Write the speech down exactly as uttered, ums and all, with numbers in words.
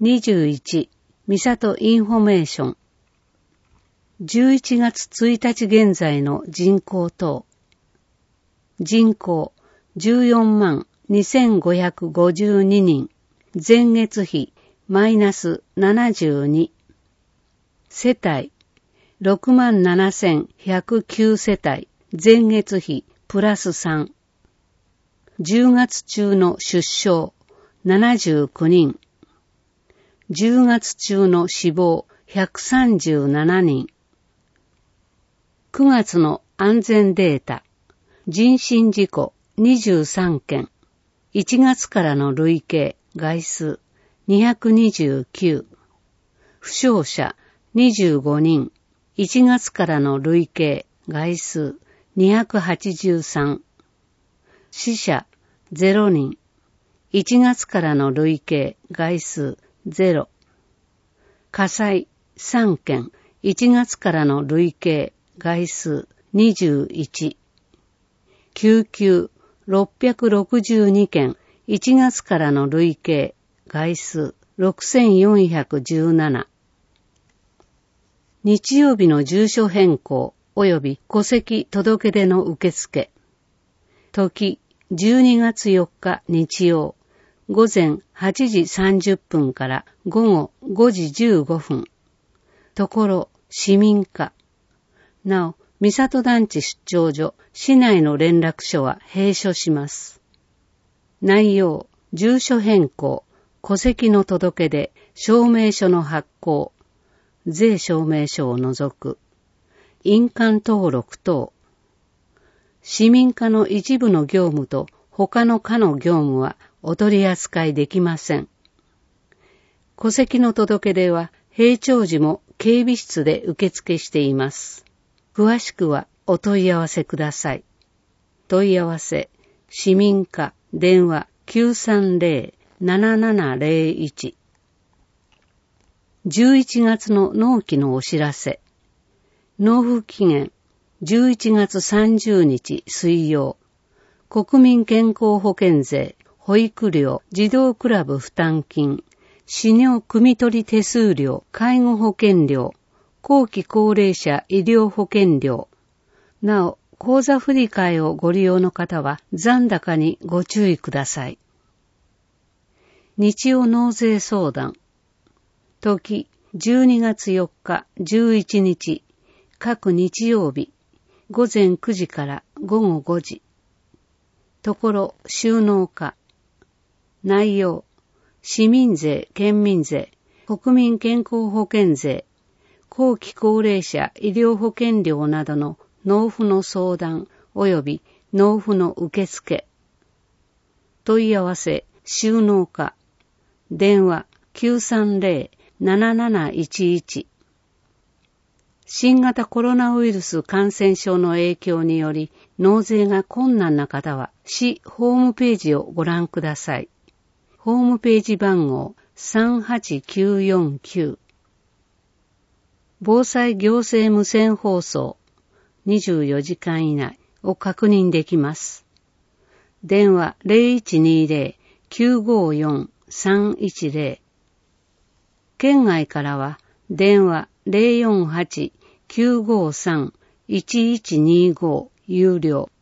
にじゅういち、三郷インフォメーション。じゅういちがつついたち現在の人口等。人口じゅうよんまんにせんごひゃくごじゅうににん。前月比マイナスななじゅうに。世帯ろくまんななせんひゃくきゅう世帯。前月比プラスさん。じゅうがつ中の出生ななじゅうきゅうにん。じゅうがつ中の死亡ひゃくさんじゅうななにん。くがつの安全データ。人身事故にじゅうさんけん。いちがつからの累計外数にひゃくにじゅうきゅう。負傷者にじゅうごにん。いちがつからの累計外数にひゃくはちじゅうさん。死者ゼロにん。いちがつからの累計外数ゼロ。火災さんけん。いちがつからの累計外数にじゅういち。救急ろっぴゃくろくじゅうにけん。いちがつからの累計外数ろくせんよんひゃくじゅうなな。日曜日の住所変更及び戸籍届出の受付。時じゅうにがつよっか日曜。午前はちじさんじゅっぷんから午後ごじじゅうごふん。ところ、市民課。なお、三郷団地出張所、市内の連絡所は閉所します。内容、住所変更、戸籍の届け出、証明書の発行、税証明書を除く、印鑑登録等。市民課の一部の業務と他の課の業務はお取り扱いできません。戸籍の届け出は閉庁時も警備室で受付しています。詳しくはお問い合わせください。問い合わせ、市民課、電話 きゅうさんぜろ ななななぜろいち。じゅういちがつの納期のお知らせ。納付期限じゅういちがつさんじゅうにち水曜。国民健康保険税、保育料、児童クラブ負担金、死尿汲み取り手数料、介護保険料、後期高齢者医療保険料。なお、口座振替をご利用の方は残高にご注意ください。日曜納税相談。時、じゅうにがつよっかじゅういちにち、各日曜日、午前くじから午後ごじ。ところ、収納課。内容、市民税、県民税、国民健康保険税、後期高齢者医療保険料などの納付の相談及び納付の受付。問い合わせ、収納課。電話 きゅうさんぜろ なななないちいち。新型コロナウイルス感染症の影響により納税が困難な方は市ホームページをご覧ください。ホームページ番号さんはちきゅうよんきゅう。防災行政無線放送にじゅうよじかん以内を確認できます。電話 ゼロいちにゼロ きゅうごよん さんいちゼロ。県外からは電話 ゼロよんはち きゅうごさん いちいちにご有料。